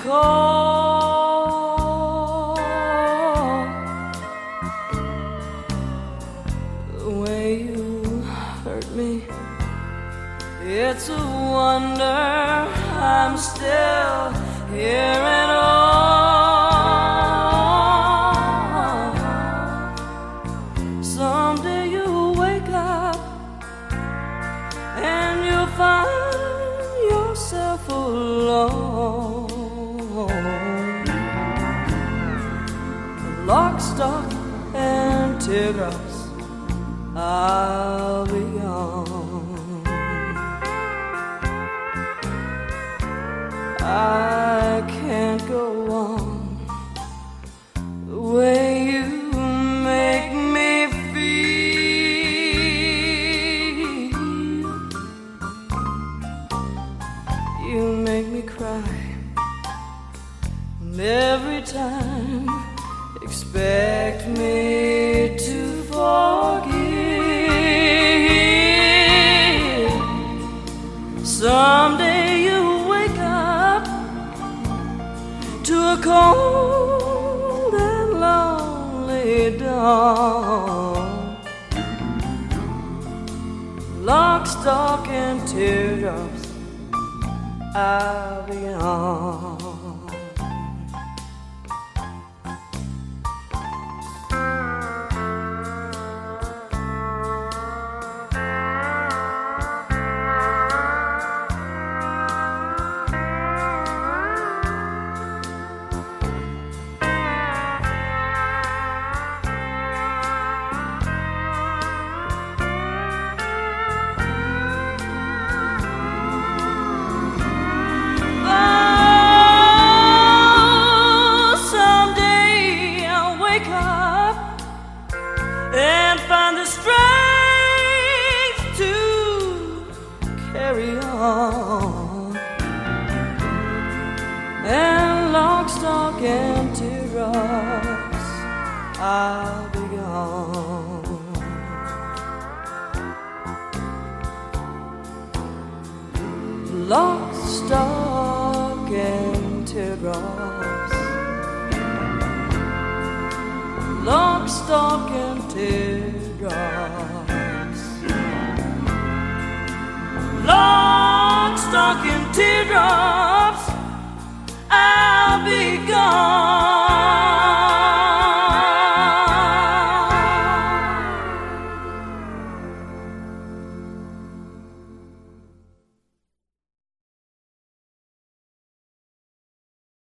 recall the way you hurt me. It's a wonder I'm still here at all. Someday you'll wake up and you'll find yourself alone. Lock, stock, and teardrops, I'll be gone. I can't go on the way you make me feel. You make me cry, and every time expect me to forgive. Someday you wake up to a cold and lonely dawn. Lock, stock, and teardrops, I'll be on. And find the strength to carry on. And lock, stock, and teardrops, I'll be gone. Lock, stock, and teardrops. Lock, stock, and teardrops. Lock, stock, and teardrops.